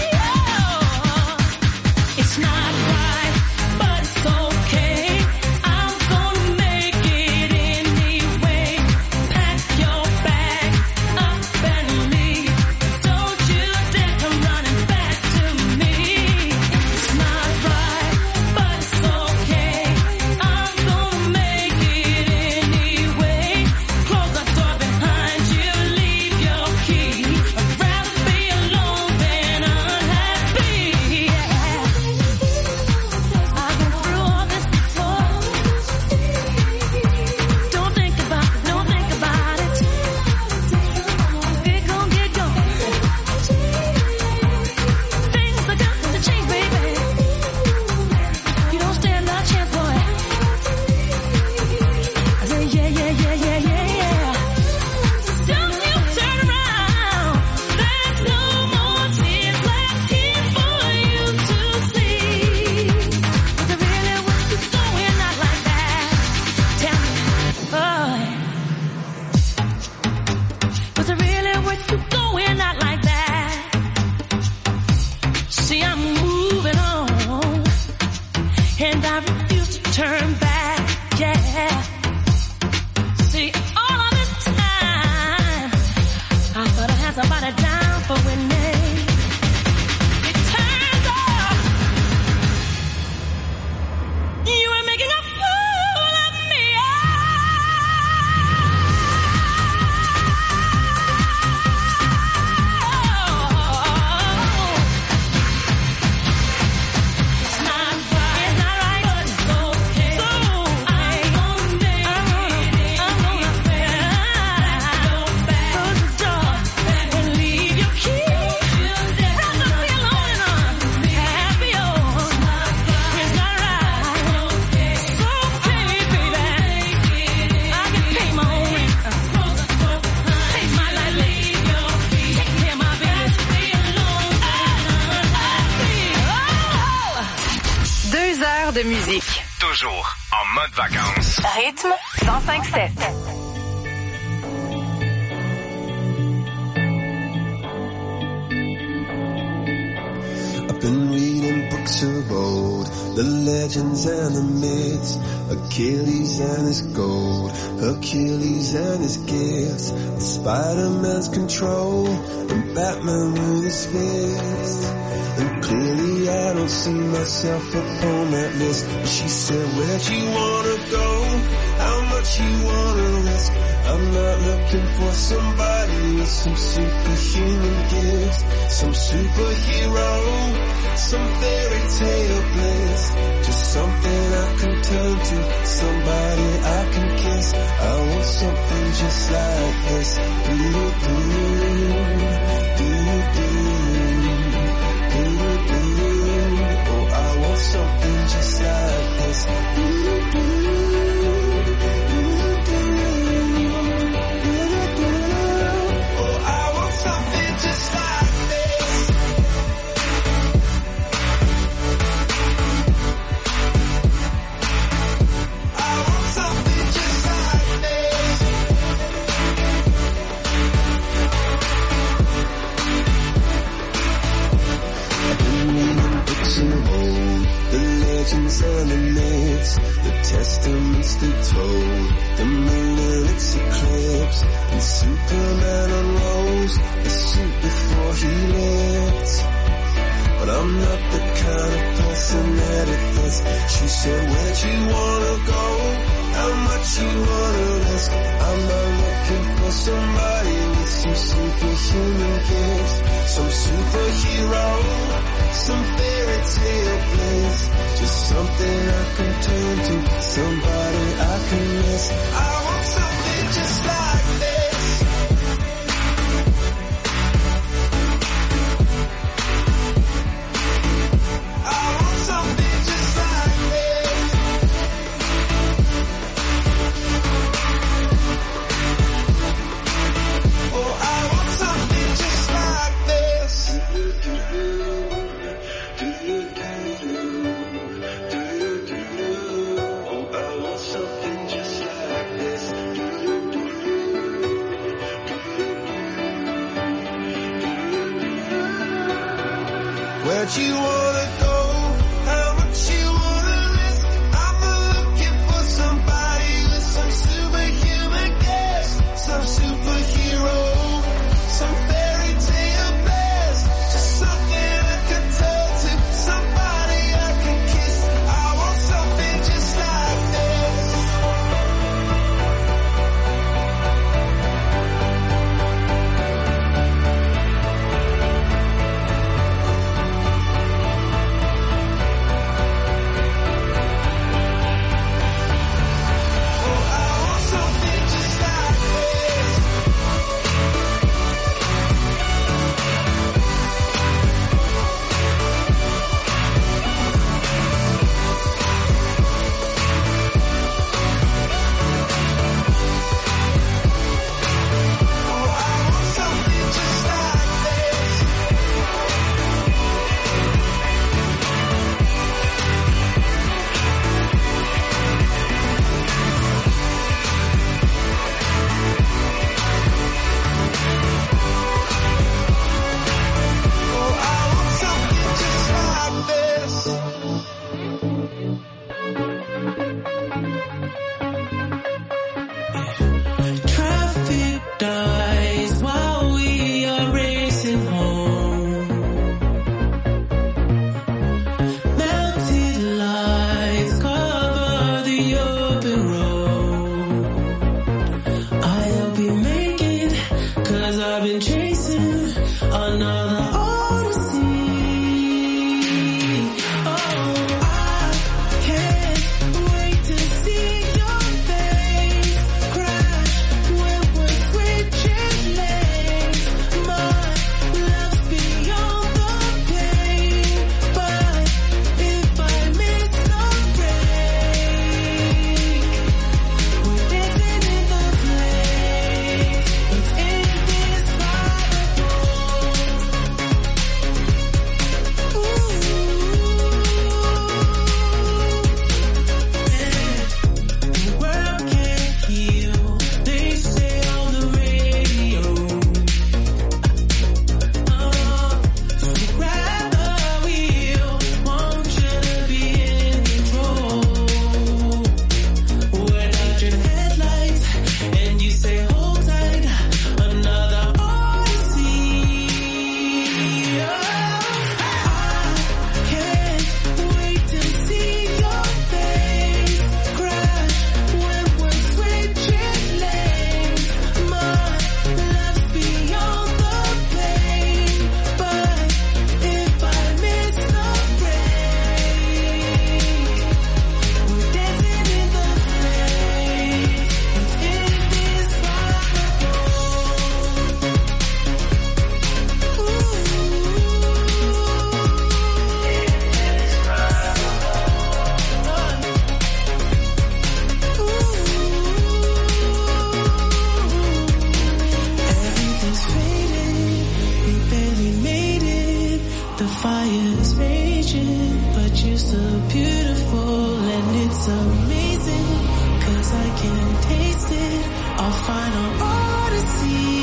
Oh, it's not right, but it's okay. I'm gonna make it anyway. Pack your bag up and leave. Don't you dare come running back to me. It's not right, but it's okay. I'm gonna make it anyway. Close the door behind you, leave your key. I'd rather be alone than unhappy. Yeah. I've been through all this before. Don't think about it, don't think about it. It gon' get going. Things are got to change, baby. You don't stand a chance, boy. I say, yeah, yeah, yeah, yeah, yeah, yeah. Don't you turn around. There's no more tears left here for you to see. Was it really worth you going out like that? Tell me, boy. Was it really worth you going out like that? See, I'm moving on, and I refuse to turn back. Yeah. See, all of this time, I thought I had somebody down for winning. It turns out you were making a fool of me. It's not right, it's not right, but it's okay. So I'm gonna make it, I'm gonna close the door and leave your key. Rather be alone and unhappy. Oh, it's not right. It's okay, baby. I can pay my own rent, pay my light bill, take care of my business. Deux heures de musique. Toujours en mode vacances. Rythme cent cinq sept. Been reading books of old, the legends and the myths, Achilles and his gold, Hercules and his gifts, Spider-Man's control, and Batman with his fists. And clearly I don't see myself upon that list. But she said, where'd you wanna go? How much you wanna risk? I'm not looking for somebody with some superhuman gifts, some superhero, some fairy tale bliss, just something I can turn to, somebody I can kiss. I want something just like this. Do-do-do, do-do-do, do-do-do. Oh, I want something just like this. Do-do-do. And the myths, the testaments they told, the moon and its eclipse, and Superman unrolls the suit before he lived. But I'm not the kind of person that it fits. She said, where'd you wanna go? How much you wanna risk? I'm not looking for somebody with some superhuman gifts, some superhero, some fairy tale bliss, just something I can turn to, somebody I can miss. I want something just like this. I want something just like this. Oh, I want something just like this. Where'd you wanna go? How much you wanna risk? I'm not looking for somebody with some superhuman gifts, some superhero, some fairy tale bliss, just something I can turn to, somebody I can kiss. I want something just like this. The fire's raging, but you're so beautiful and it's amazing. Cause I can taste it, our final odyssey.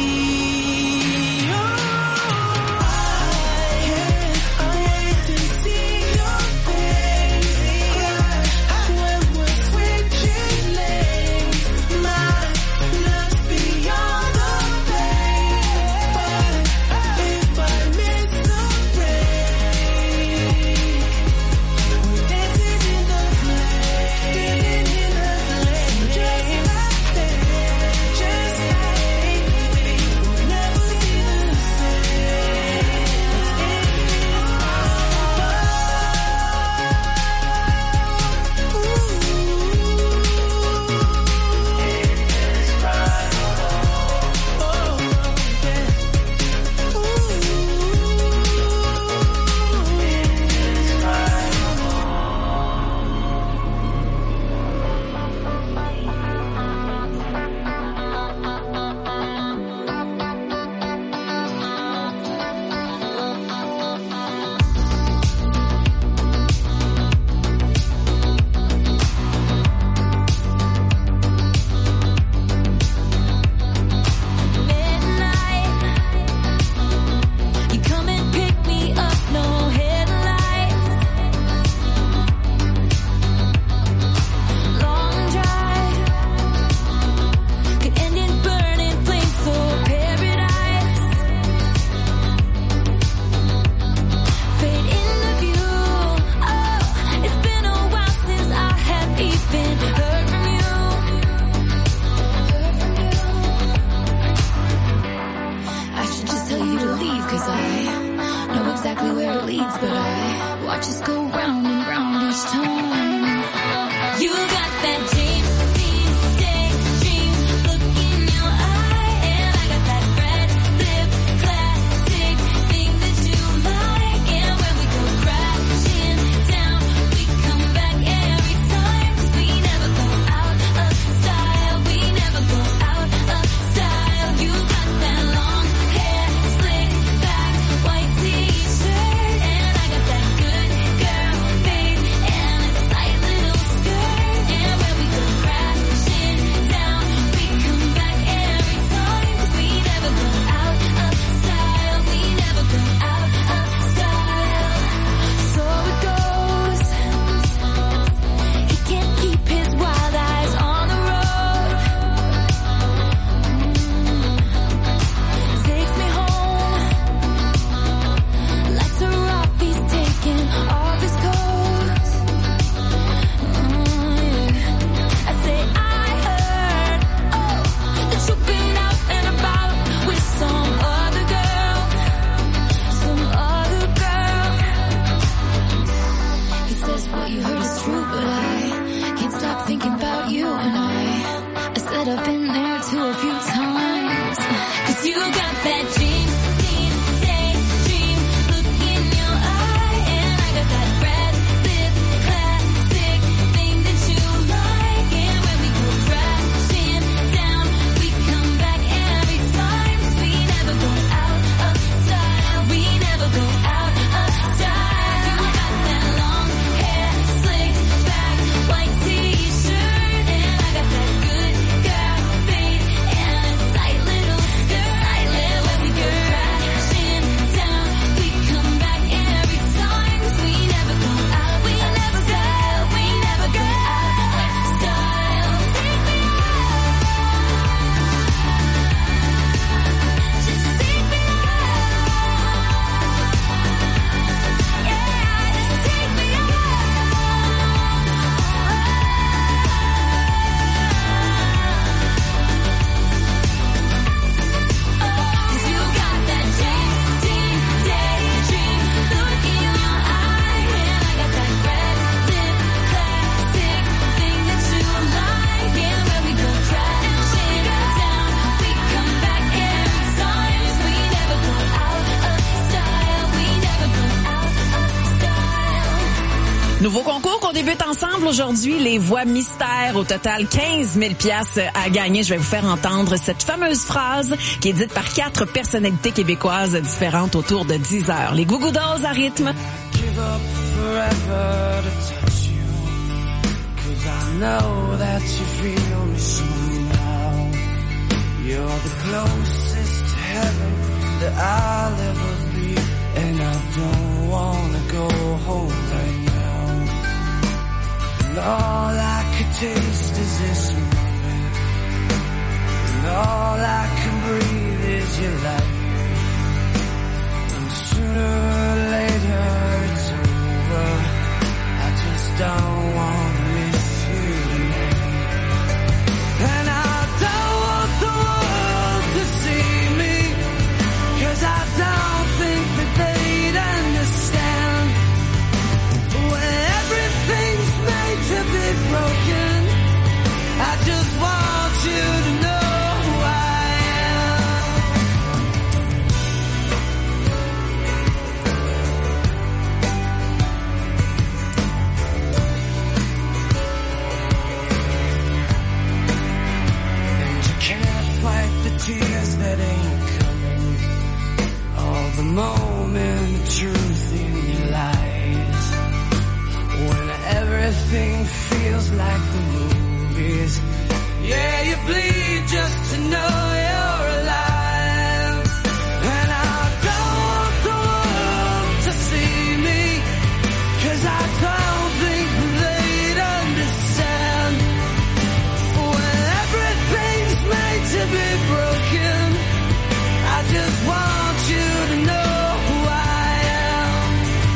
It's Nouveau concours qu'on débute ensemble aujourd'hui, les voix mystères. Au total, quinze mille piastres à gagner. Je vais vous faire entendre cette fameuse phrase qui est dite par quatre personnalités québécoises différentes autour de dix heures. Les Goo Goo Dolls à rythme. Give up forever to touch you, 'cause I know that you feel me somehow. You're the closest to heaven that I'll ever be, and I don't wanna go home right now. And all I could taste is this moment, and all I can breathe is your light. And sooner or later it's over, I just don't wanna miss you tonight. And I don't want the world to see me, 'cause I don't think that they'd understand when everything's made to be broken. I just want you to know who I am. And you can't fight the tears that ain't coming, all the moment of truth in your lies, when everything feels like the movies. Yeah, you bleed just to know you're alive. And I don't want the world to see me, 'cause I don't think they'd understand when everything's made to be broken. I just want you to know who I am.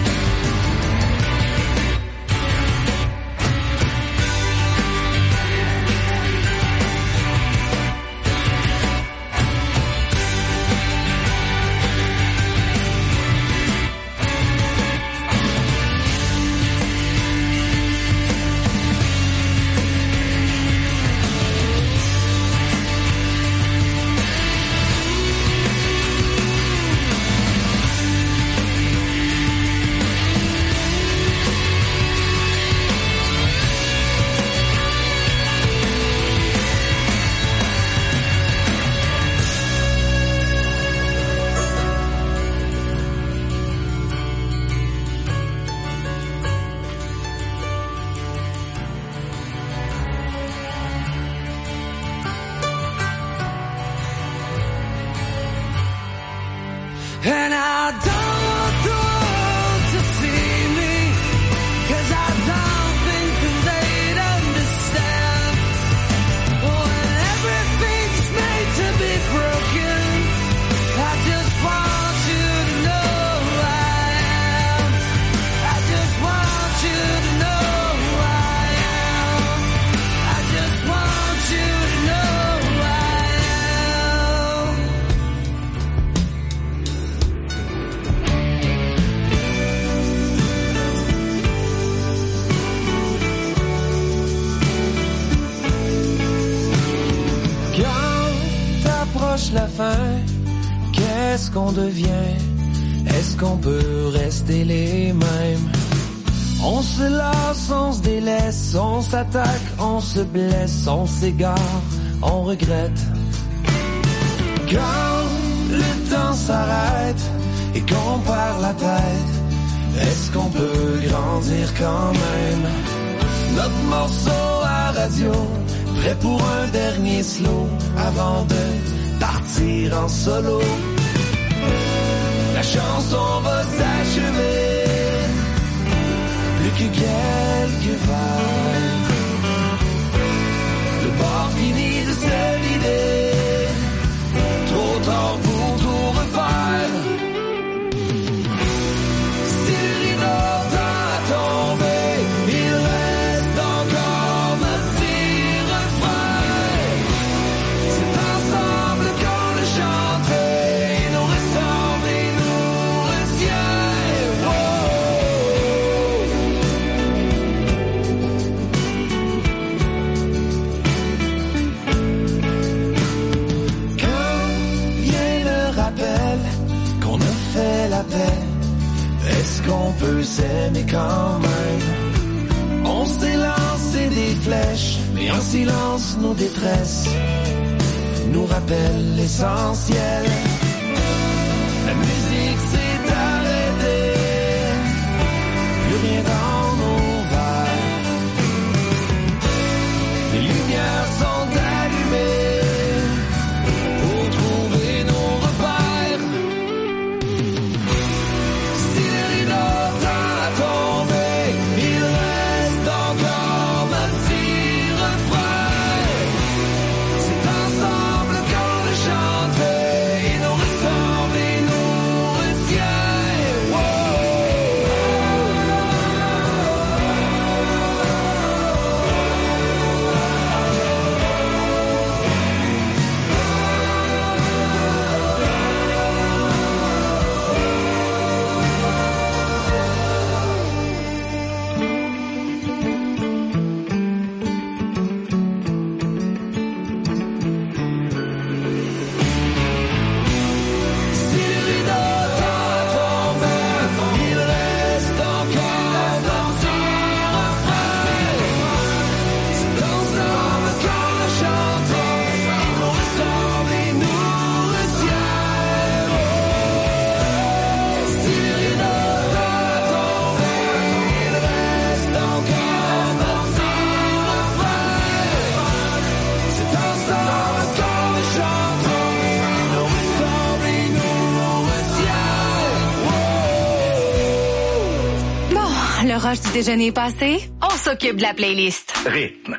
And I don't want the world to see me, 'cause I don't think that they'd understand when everything's made to be broken. I just want you to know who I am. I just want you to know who I am. I just want you to know who I am. Quand t'approche la fin, qu'est-ce qu'on devient? Est-ce qu'on peut rester les mêmes? On se lasse, on se délaisse, on s'attaque, on se blesse, on s'égare, on regrette. Quand le temps s'arrête et qu'on perd la tête, est-ce qu'on peut grandir quand même? Notre morceau à radio, prêt pour un dernier slow avant de partir en solo. La chanson va s'achever, plus que quelques vagues. Le bord finit de se vider, trop tard pour tout refaire. Si le rideau tend à tomber, il reste encore notre petit refrain. C'est ensemble qu'on le chante, il nous ressemble et nous retient. Est-ce qu'on peut s'aimer quand même? On s'est lancé des flèches, mais en silence nos détresses nous rappellent l'essentiel. La musique s'est arrêtée, plus rien dans nos verres. Les lumières sont allumées pour trouver nos repères. Si le rideau tend à tomber, il reste encore un petit refrain. C'est ensemble qu'on le chante, il nous ressemble et nous retient. Wow. Si le rideau tend à tomber, il reste encore un petit refrain. C'est ensemble qu'on le chante, il nous ressemble et nous retient. Si le rideau tend à tomber, il reste encore un petit refrain. C'est ensemble qu'on le chante, il nous ressemble et nous retient. Bon, le rush du déjeuner est passé. On s'occupe de la playlist. Rythme.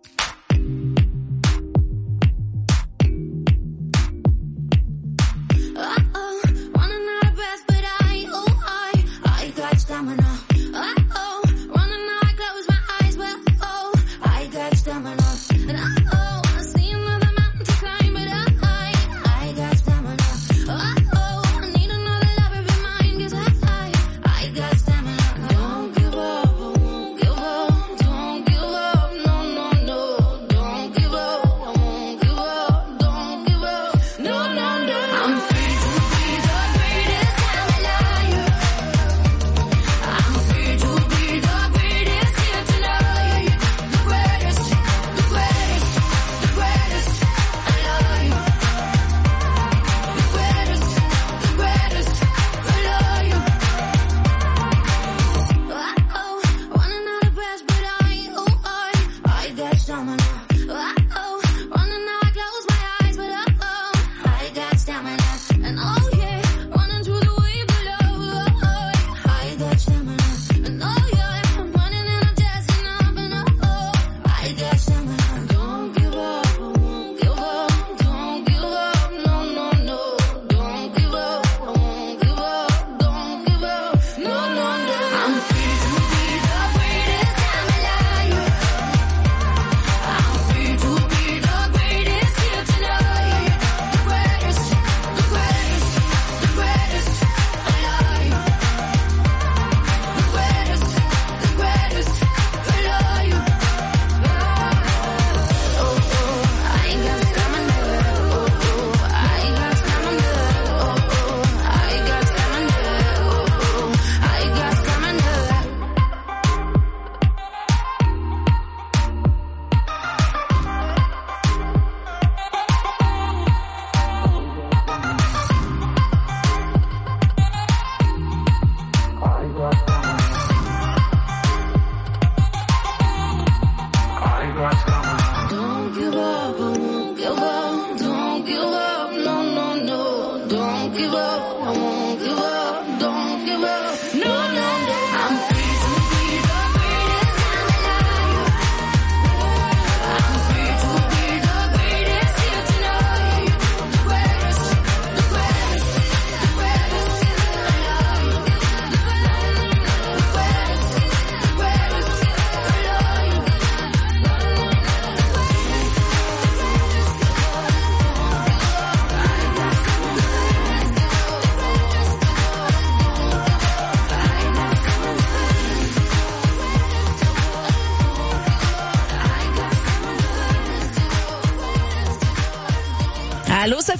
Uh-oh, running out of breath, but I, oh, I, I got stamina. Uh-oh, running out, I close my eyes, but oh, I got stamina. And uh-oh, I see another mountain to climb, but I, I got stamina. Uh-oh, I need another lover be mine, 'cause I, I got stamina. Don't give up, won't give up, don't give up, no, no, no, don't give up, I won't give up, don't give up, no, no, no. I'm free to be the greatest I'm alive. I'm free to be the greatest here tonight. The greatest, the greatest, the greatest alive. The greatest, the greatest alive. Uh-oh, running out of breath, but I, oh, I, I got stamina. Uh-oh, running out, I close my eyes, but uh-oh, I got stamina. And oh yeah, running through the way below, oh, I got stamina. And oh yeah, I'm running and I'm dancing up, and oh, I got stamina. Don't give up, won't give up, don't give up, no, no, no, don't give up, I won't give up, don't give up, no, no, no. I'm free to be the greatest I'm alive. I'm free to be the greatest here tonight. The greatest, the greatest, the greatest alive. The greatest, the greatest alive. Oh, oh, I ain't got stamina. Oh, oh, I ain't got stamina. Oh, oh, I got stamina. Oh, oh, I got stamina.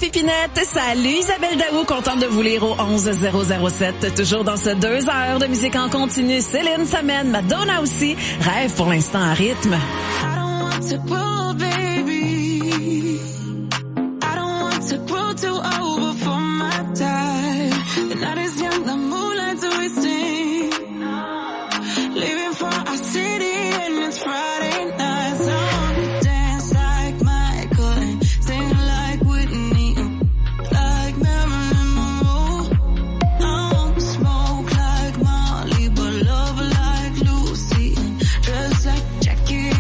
Sophie Pinette. Salut Isabelle Daou, contente de vous lire au onze zéro zéro sept. Toujours dans ce deux heures de musique en continu. Céline s'amène, Madonna aussi. Rêve pour l'instant à rythme. I don't want to grow, baby. I don't want to grow too old before my time. The night is young, the moonlight's wasting. Leaving for our city and it's Friday night. So I wanna dance like Michael and sing like Whitney, like Marilyn Monroe. I want to smoke like Molly, but love like Lucy and dress like Jackie.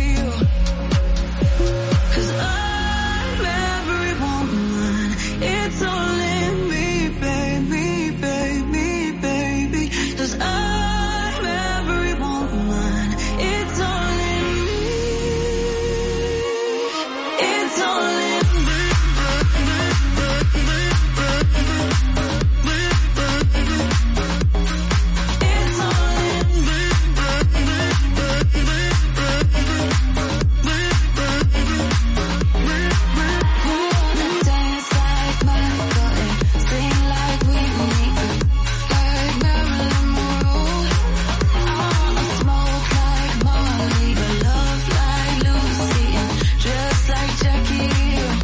Cause I'm every woman, it's all in me, baby, baby, baby. Cause I'm every woman, it's all in me, it's all in me. It's all in me. Wanna dance like Michael and sing like Whitney, like Marilyn Monroe. I wanna smoke like Molly, but love like Lucy and dress like Jackie.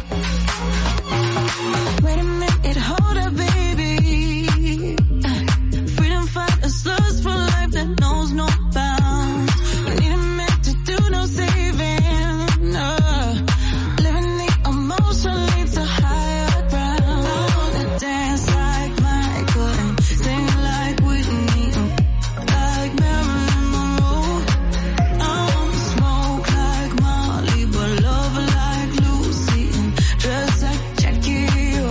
Wait a minute, hold up, baby. Freedom fighters lust for life that knows no bounds. We need a man to do no saving. Uh, living the emotion leads to higher ground. I wanna dance like Michael and sing like Whitney, like Marilyn Monroe. I wanna smoke like Molly, but love like Lucy and dress like Jackie.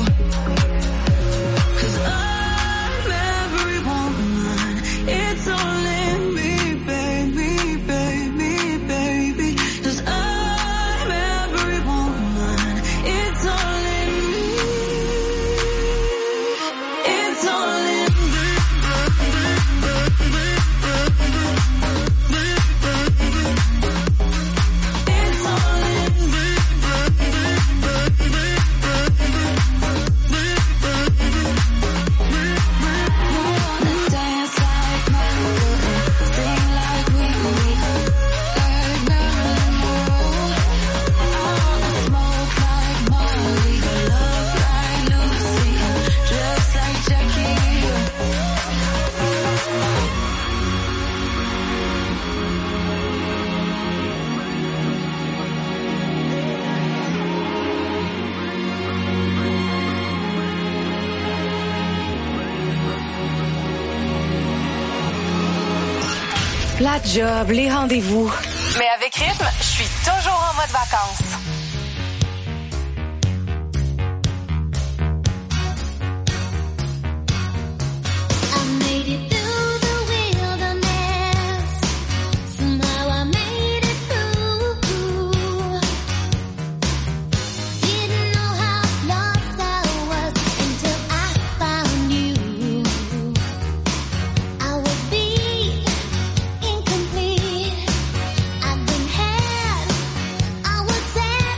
Cause I'm every woman, it's all in me, baby, baby, baby. Cause I'm every woman, it's all in me, it's all in me. It's all in me. Wanna dance like Michael and sing like Whitney, like Marilyn Monroe. I wanna smoke like Molly, but love like Lucy and dress like Jackie. La job, les rendez-vous. Mais avec Rythme, je suis toujours en mode vacances. I made it through the wilderness. Somehow I made it through. Didn't know how lost I was until I found you. I would be incomplete. I've been had. I was sad.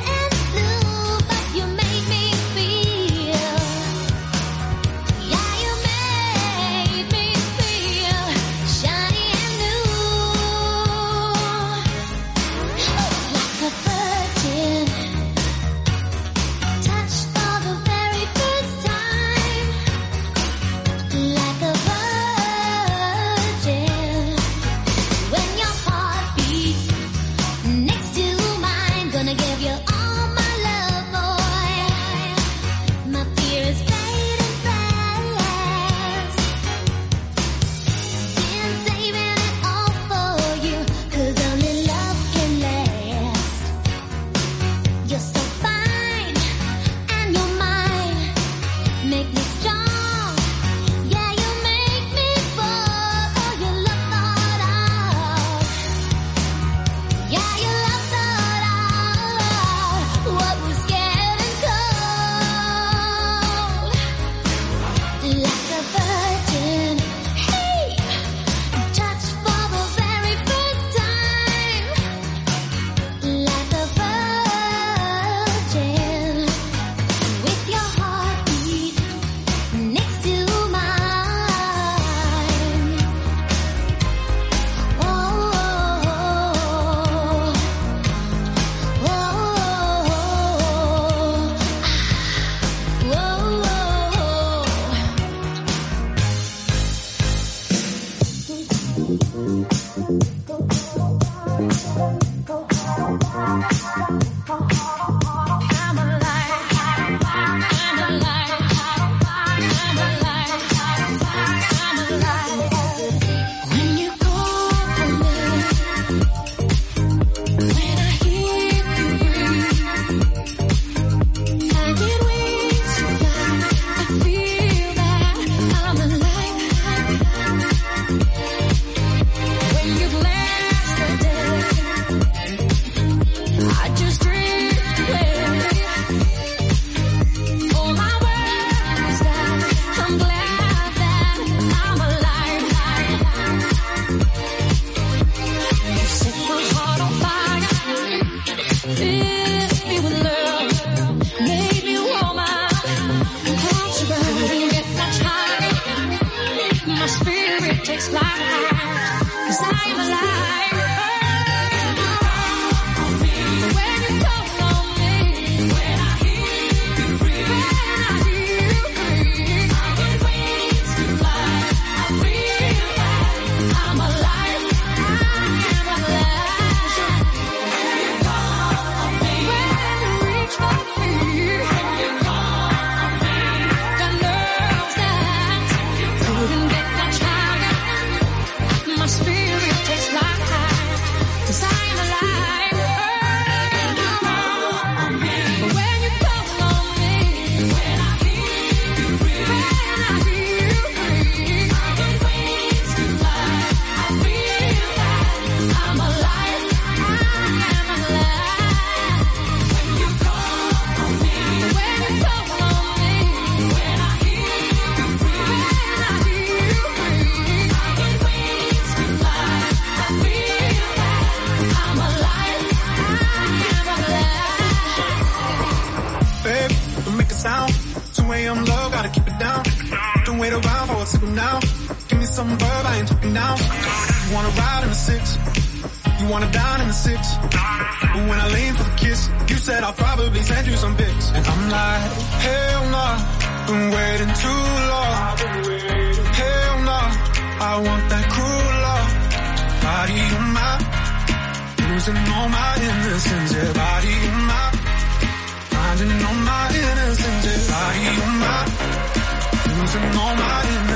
Losing all my innocence, yeah, body on my, finding all my innocence, yeah, body on my, losing all my innocence.